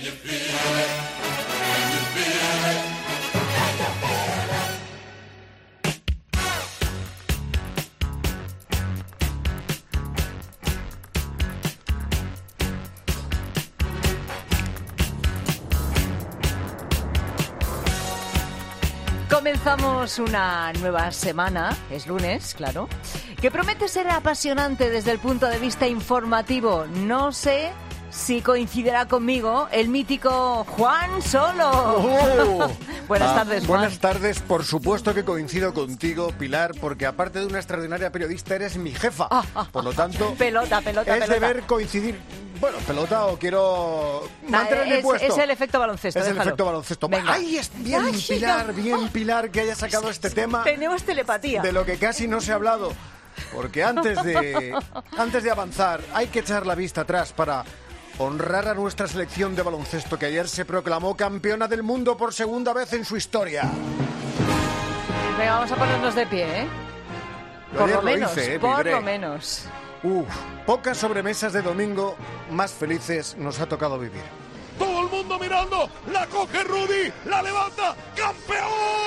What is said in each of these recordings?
Comenzamos una nueva semana, es lunes, claro, que promete ser apasionante desde el punto de vista informativo. No sé si coincidirá conmigo el mítico Juan Solo. Buenas tardes, Juan. Buenas tardes, por supuesto que coincido contigo, Pilar, porque aparte de una extraordinaria periodista, eres mi jefa. Por lo tanto, pelota. Es deber coincidir. Bueno, pelota o quiero mantener mi puesto. Es el efecto baloncesto. Es déjalo. El efecto baloncesto. Venga. ¡Ay, es bien, Ay, Pilar, no. bien, Pilar, que haya sacado este tema! Tenemos telepatía. De lo que casi no se ha hablado. Porque antes de avanzar, hay que echar la vista atrás para honrar a nuestra selección de baloncesto que ayer se proclamó campeona del mundo por segunda vez en su historia. Venga, vamos a ponernos de pie, ¿eh? Por lo menos. Pocas sobremesas de domingo más felices nos ha tocado vivir. Todo el mundo mirando, la coge Rudy, la levanta, ¡campeón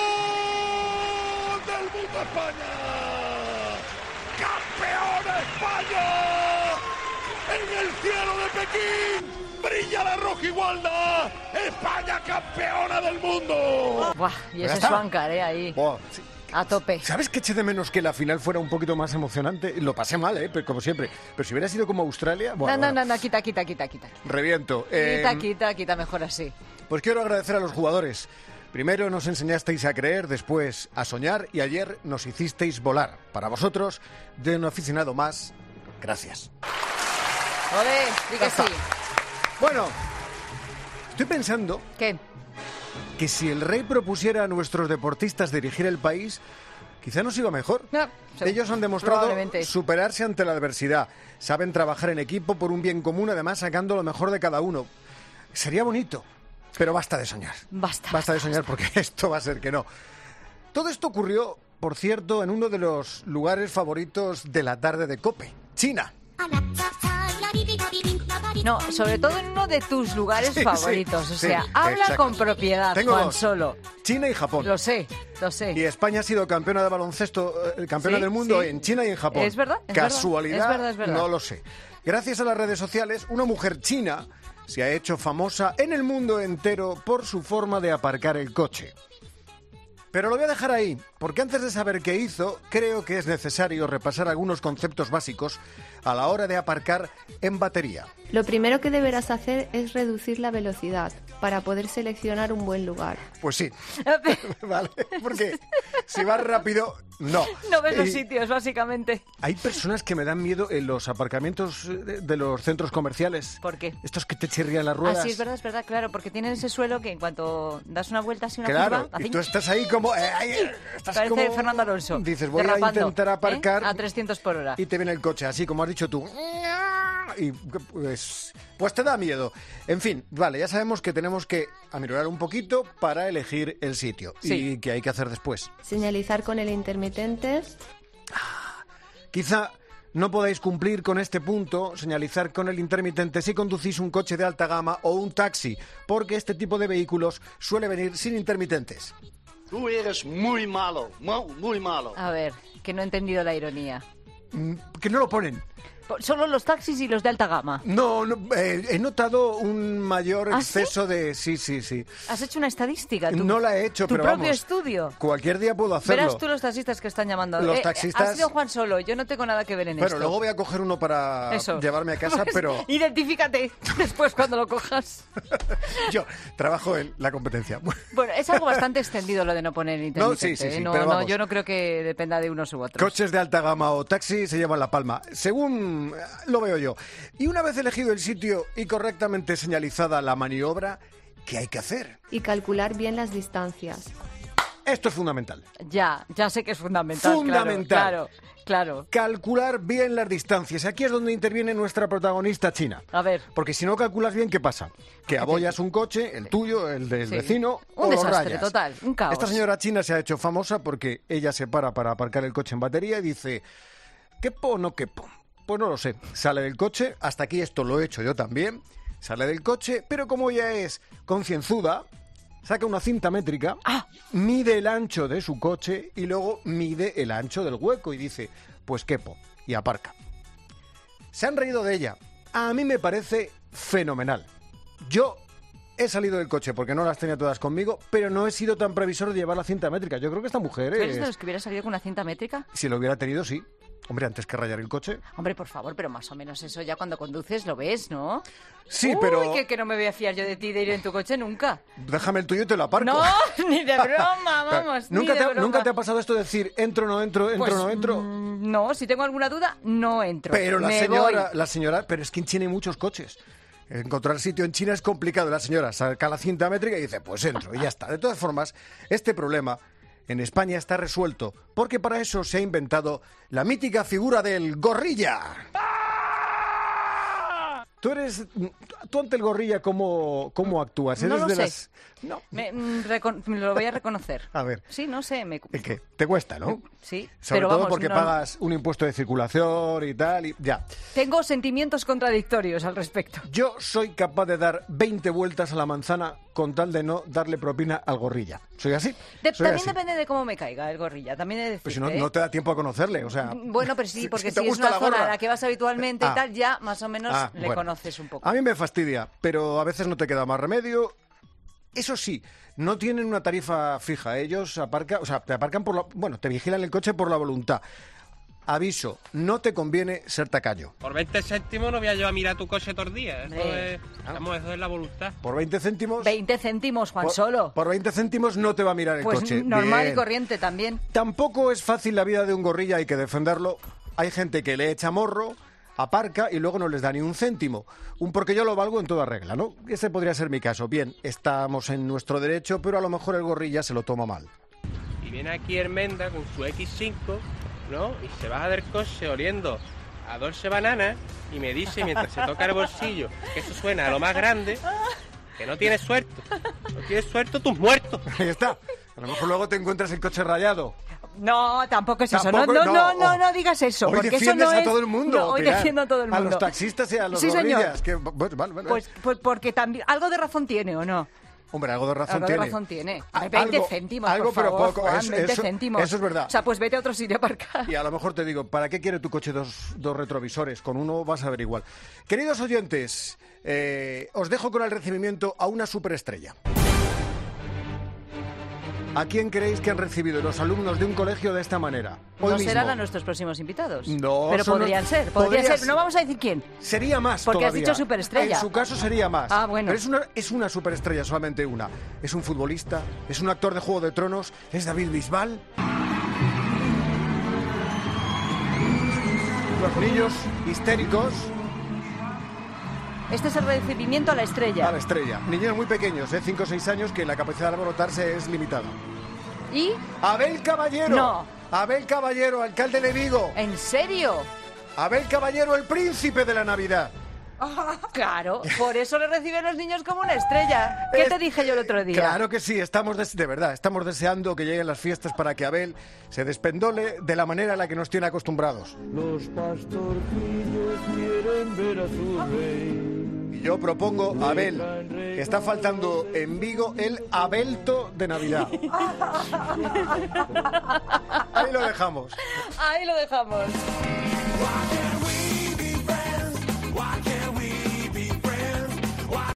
del mundo España! ¡Campeón España! En el cielo de Pekín brilla la roja igualdad, España campeona del mundo. Buah, y ese Swankar, ahí. Buah, sí. A tope. ¿Sabes qué eché de menos que la final fuera un poquito más emocionante? Lo pasé mal, pero como siempre. Pero si hubiera sido como Australia... Bueno, No, quita. Reviento. Quita, mejor así. Pues quiero agradecer a los jugadores. Primero nos enseñasteis a creer, después a soñar y ayer nos hicisteis volar. Para vosotros, de un aficionado más, gracias. Joder, di que sí. Bueno, estoy pensando... ¿Qué? Que si el rey propusiera a nuestros deportistas dirigir el país, quizá nos iba mejor. No, Ellos han demostrado superarse ante la adversidad. Saben trabajar en equipo por un bien común, además sacando lo mejor de cada uno. Sería bonito, pero basta de soñar. Basta de soñar porque esto va a ser que no. Todo esto ocurrió, por cierto, en uno de los lugares favoritos de la tarde de COPE, China. No, sobre todo en uno de tus lugares favoritos. O sea, habla exacto. con propiedad, Tengo Juan dos. Solo. China y Japón. Lo sé. Y España ha sido campeona de baloncesto, campeona del mundo en China y en Japón. Es verdad. ¿Casualidad? Es verdad. No lo sé. Gracias a las redes sociales, una mujer china se ha hecho famosa en el mundo entero por su forma de aparcar el coche. Pero lo voy a dejar ahí, porque antes de saber qué hizo, creo que es necesario repasar algunos conceptos básicos a la hora de aparcar en batería. Lo primero que deberás hacer es reducir la velocidad para poder seleccionar un buen lugar. Pues sí, vale, porque si vas rápido, no. No ves los sitios, básicamente. Hay personas que me dan miedo en los aparcamientos de los centros comerciales. ¿Por qué? Estos que te chirrían las ruedas. Ah, sí, es verdad, claro, porque tienen ese suelo que en cuanto das una vuelta así, una curva... Claro, y tú estás ahí como... estás parece como, Fernando Alonso. Dices, voy a intentar aparcar... A 300 por hora. Y te viene el coche, así como has dicho tú. Y pues te da miedo. En fin, vale, ya sabemos que tenemos que aminorar un poquito para elegir el sitio. Sí. ¿Y qué hay que hacer después? Señalizar con el intermitente. Quizá no podáis cumplir con este punto, señalizar con el intermitente si conducís un coche de alta gama o un taxi, porque este tipo de vehículos suele venir sin intermitentes. Tú eres muy malo, muy malo. A ver, que no he entendido la ironía. Que no lo ponen. Solo los taxis y los de alta gama. No, he notado un mayor exceso ¿sí? de... Sí. ¿Has hecho una estadística? No la he hecho, pero vamos. ¿Tu propio estudio? Cualquier día puedo hacerlo. Verás tú los taxistas que están llamando. Los taxistas... Ha sido Juan Solo, yo no tengo nada que ver en esto. Pero luego voy a coger uno para llevarme a casa, pues, pero... Identifícate después cuando lo cojas. Yo trabajo en la competencia. Bueno, es algo bastante extendido lo de no poner intermitente. No, sí, no, pero vamos. Yo no creo que dependa de unos u otros. Coches de alta gama o taxi se llevan la palma, según lo veo yo. Y una vez elegido el sitio y correctamente señalizada la maniobra, ¿qué hay que hacer? Y calcular bien las distancias. Esto es fundamental. Ya sé que es fundamental. Claro. Calcular bien las distancias. Aquí es donde interviene nuestra protagonista china. A ver. Porque si no calculas bien, ¿qué pasa? Que abollas un coche, el tuyo, el del vecino, un o lo desastre rayas. Total, un caos. Esta señora china se ha hecho famosa porque ella se para aparcar el coche en batería y dice, ¿quepo o no quepo? Pues no lo sé. Sale del coche, hasta aquí esto lo he hecho yo también. Sale del coche, pero como ella es concienzuda, saca una cinta métrica, mide el ancho de su coche y luego mide el ancho del hueco y dice, pues quepo, y aparca. Se han reído de ella. A mí me parece fenomenal. Yo he salido del coche porque no las tenía todas conmigo, pero no he sido tan previsor de llevar la cinta métrica. Yo creo que esta mujer es... ¿Eres de los que hubiera salido con una cinta métrica? Si lo hubiera tenido, sí. Hombre, antes que rayar el coche. Hombre, por favor, pero más o menos eso ya cuando conduces lo ves, ¿no? Sí, pero... Uy, que no me voy a fiar yo de ti de ir en tu coche nunca. Déjame el tuyo y te lo aparco. No, ni de broma, vamos. ¿Nunca te ha pasado esto de decir entro, no entro, entro, no entro? No, si tengo alguna duda, no entro. Pero la señora, pero es que en China hay muchos coches. Encontrar sitio en China es complicado. La señora saca la cinta métrica y dice, pues entro, y ya está. De todas formas, este problema en España está resuelto, porque para eso se ha inventado la mítica figura del gorrilla. Tú ante el gorrilla, ¿cómo actúas? No lo sé. No. Me lo voy a reconocer. A ver. Sí, no sé. ¿Es que te cuesta, no? Sí. Sobre todo porque pagas un impuesto de circulación y tal, y ya. Tengo sentimientos contradictorios al respecto. Yo soy capaz de dar 20 vueltas a la manzana con tal de no darle propina al gorrilla. ¿Soy así? También depende de cómo me caiga el gorrilla. También he de decir, pues si no te da tiempo a conocerle, o sea... Bueno, pero sí, porque si es una zona a la que vas habitualmente y tal, ya más o menos le conoces un poco. A mí me fastidia, pero a veces no te queda más remedio. Eso sí, no tienen una tarifa fija. Ellos te aparcan te vigilan el coche por la voluntad. Aviso, no te conviene ser tacaño. Por 20 céntimos no voy a yo a mirar tu coche todos los días. Eso es la voluntad. Por 20 céntimos... 20 céntimos, Juan Solo. Por 20 céntimos no te va a mirar el coche. Pues normal Bien. Y corriente también. Tampoco es fácil la vida de un gorrilla, hay que defenderlo. Hay gente que le echa morro, aparca y luego no les da ni un céntimo. Porque yo lo valgo en toda regla, ¿no? Ese podría ser mi caso. Bien, estamos en nuestro derecho, pero a lo mejor el gorrilla se lo toma mal. Y viene aquí Hermenda con su X5, ¿no? Y se baja del coche oliendo a Dolce Banana y me dice, mientras se toca el bolsillo, que eso suena a lo más grande, que no tienes suerte. No tienes suerte, tus muertos. Ahí está. A lo mejor luego te encuentras el coche rayado. No, tampoco es eso. No digas eso. Hoy porque defiendes eso no a todo el mundo. No, hoy defiendo a todo el mundo. A los taxistas y a los Señor. gorrillas. Vale. Pues porque también algo de razón tiene, ¿o no? Hombre, algo de razón tiene. 20 céntimos, algo, por favor, pero poco. Juan, 20 céntimos. Eso es verdad. O sea, pues vete a otro sitio a aparcar. Y a lo mejor te digo, ¿para qué quiere tu coche dos retrovisores? Con uno vas a ver igual. Queridos oyentes, os dejo con el recibimiento a una superestrella. ¿A quién creéis que han recibido los alumnos de un colegio de esta manera? ¿No serán a nuestros próximos invitados? No. Pero podría ser. No vamos a decir quién. Sería más porque todavía. Has dicho superestrella. En su caso sería más. Ah, bueno. Pero es una superestrella, solamente una. Es un futbolista, es un actor de Juego de Tronos, es David Bisbal. Los niños histéricos. Este es el recibimiento a la estrella. A la estrella. Niños muy pequeños, 5 o 6 años, que la capacidad de alborotarse es limitada. ¿Y? Abel Caballero. No. Abel Caballero, alcalde de Vigo. ¿En serio? Abel Caballero, el príncipe de la Navidad. Claro, por eso le reciben los niños como una estrella. ¿Qué te dije yo el otro día? Claro que sí, estamos deseando que lleguen las fiestas para que Abel se despendole de la manera a la que nos tiene acostumbrados. Los pastorcillos quieren ver a su rey. Y yo propongo a Abel, que está faltando en Vigo el Abelto de Navidad. Ahí lo dejamos. Ahí lo dejamos.